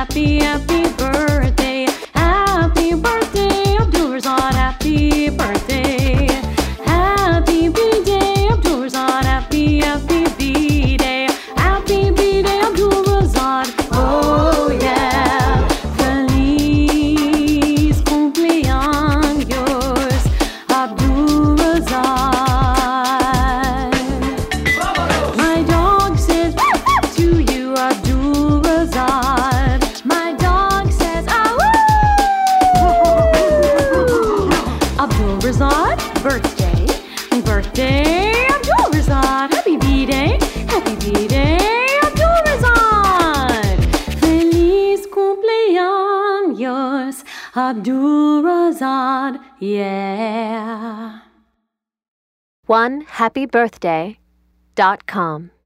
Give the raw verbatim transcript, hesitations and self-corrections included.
happy, happy birthday. Happy birthday, Abdul Razak, happy birthday. Happy B-Day, Abdul Razak, happy, happy B-Day. Happy B-Day, Abdul Razak, oh yeah. Feliz cumpleaños, Abdul Razak. My dog says to you, Abdul Razak. My dog says, ah woo! Abdul Razak, birthday, birthday, Abdul Razak. Happy B-Day, happy B-Day, Abdul Razak. Feliz cumpleaños, Abdul Razak, yeah. one happy birthday dot com